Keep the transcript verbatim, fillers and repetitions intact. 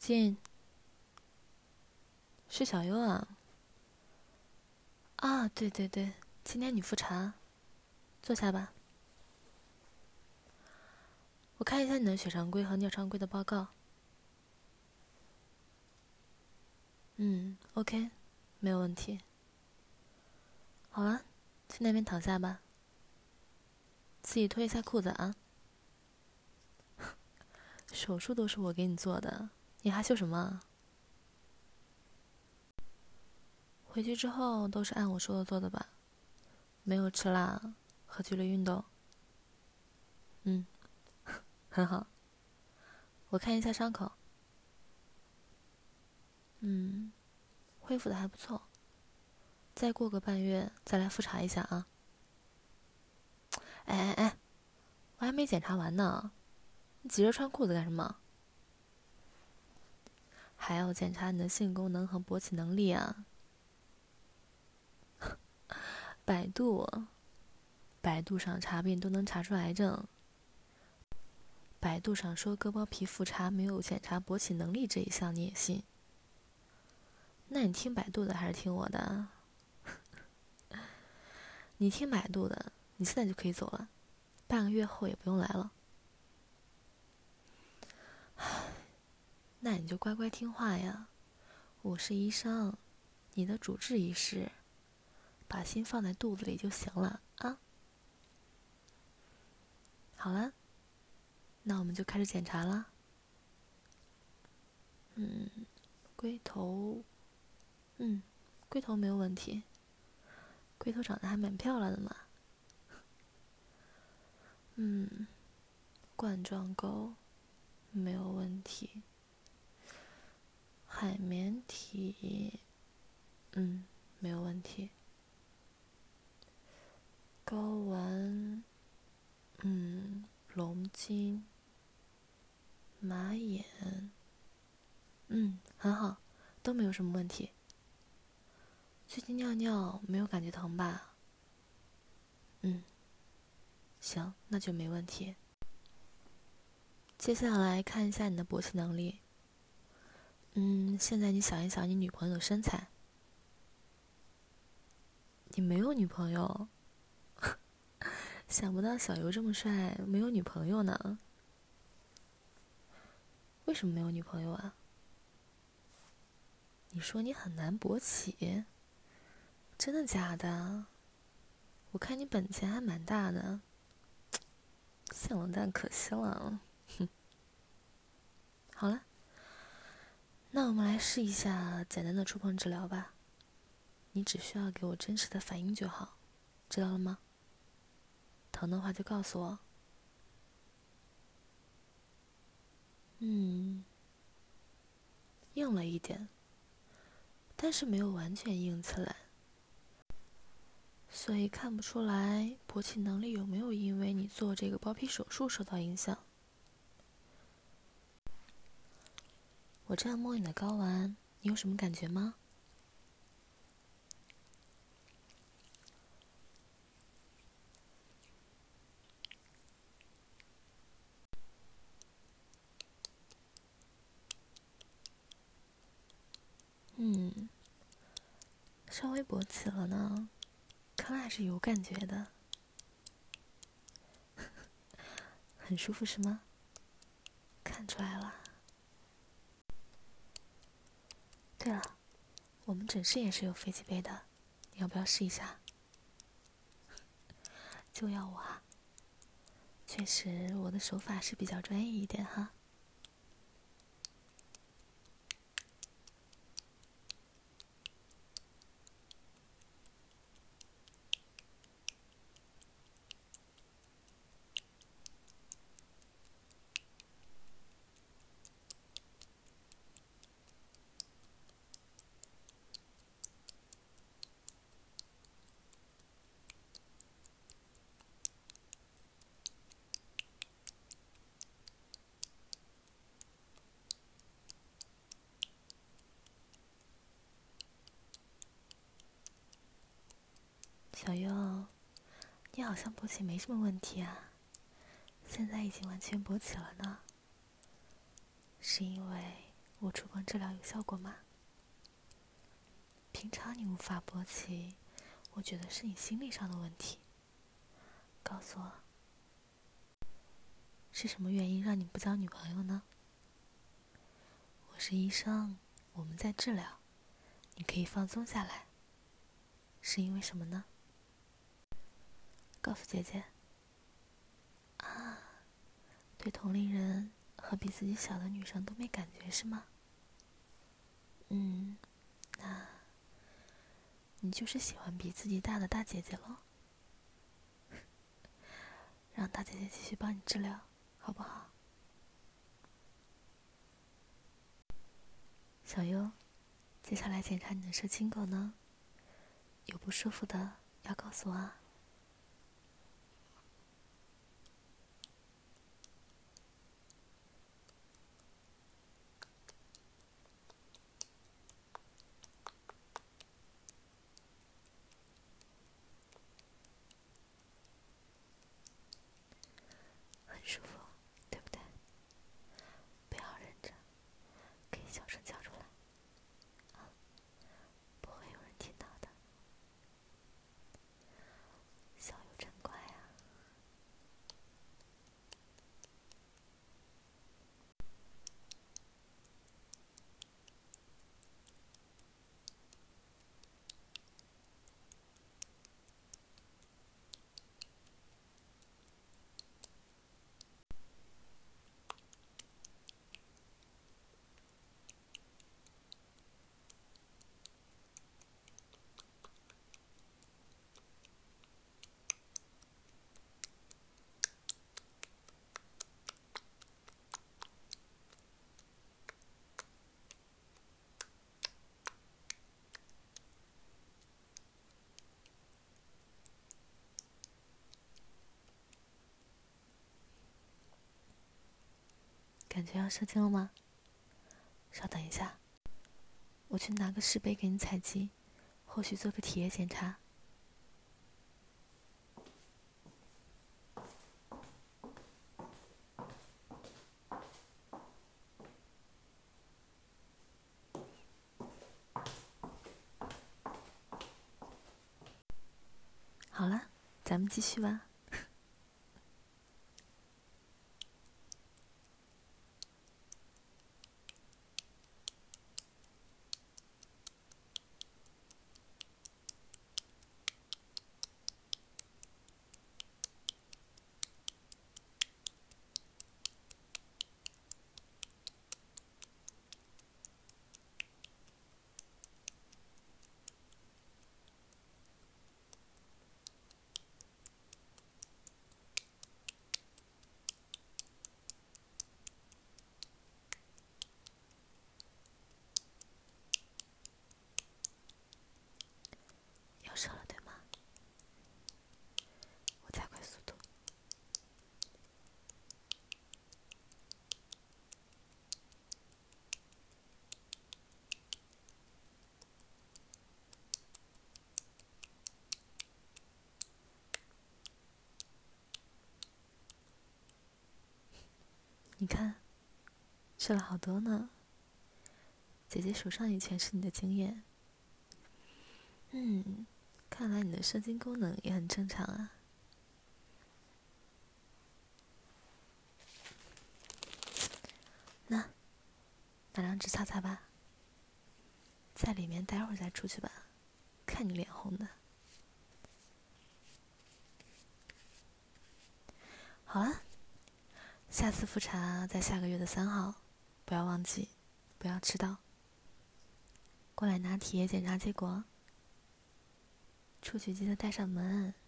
进。是小优啊。啊，对对对，今天你复查，坐下吧。我看一下你的血常规和尿常规的报告。嗯 ，OK， 没有问题。好了，去那边躺下吧，自己脱一下裤子啊。手术都是我给你做的，你害羞什么啊？回去之后都是按我说的做的吧，没有吃辣，和剧烈运动。嗯，很好。我看一下伤口。嗯，恢复的还不错。再过个半月再来复查一下啊。哎哎哎，我还没检查完呢，你急着穿裤子干什么？还要检查你的性功能和勃起能力啊。百度，百度上查病都能查出癌症。百度上说割包皮复查没有检查勃起能力这一项你也信？那你听百度的还是听我的？你听百度的，你现在就可以走了，半个月后也不用来了。那你就乖乖听话呀，我是医生，你的主治医师，把心放在肚子里就行了啊。好了，那我们就开始检查了。嗯，龟头，嗯，龟头没有问题，龟头长得还蛮漂亮的嘛。嗯，冠状沟没有问题，海绵体，嗯，没有问题，睾丸，嗯，龙筋，马眼，嗯，很好，都没有什么问题。最近尿尿没有感觉疼吧？嗯，行，那就没问题。接下来看一下你的勃起能力。嗯，现在你想一想你女朋友的身材。你没有女朋友？想不到小游这么帅，没有女朋友呢。为什么没有女朋友啊？你说你很难勃起，真的假的？我看你本钱还蛮大的，现了但可惜了。哼，好了，那我们来试一下简单的触碰治疗吧。你只需要给我真实的反应就好，知道了吗？疼的话就告诉我。嗯，硬了一点，但是没有完全硬起来，所以看不出来勃起能力有没有因为你做这个包皮手术受到影响。我这样摸你的睾丸，你有什么感觉吗？嗯，稍微勃起了呢，看来还是有感觉的。很舒服是吗？看出来了。对了，我们诊室也是有飞机杯的，你要不要试一下？就要我啊？确实，我的手法是比较专业一点哈。小优，你好像勃起没什么问题啊，现在已经完全勃起了呢。是因为我处光治疗有效果吗？平常你无法勃起，我觉得是你心理上的问题。告诉我，是什么原因让你不交女朋友呢？我是医生，我们在治疗，你可以放松下来。是因为什么呢？告诉姐姐。啊，对同龄人和比自己小的女生都没感觉是吗？嗯，那你就是喜欢比自己大的大姐姐咯。让大姐姐继续帮你治疗，好不好？小优，接下来检查你的射精功能，有不舒服的要告诉我啊。很舒服，对不对？不要忍着，可以小声叫出来，啊，不会有人听到的。小优真乖啊。感觉要射精了吗？稍等一下，我去拿个试杯给你采集，后续做个体液检查。好了，咱们继续吧。要射了对吗？我加快速度。你看，射了好多呢。姐姐手上也全是你的经验。嗯，看来你的射精功能也很正常啊。那，拿张纸擦擦吧。在里面待会儿再出去吧，看你脸红的。好了，下次复查在下个月的三号，不要忘记，不要迟到。过来拿体液检查结果。出去记得带上门。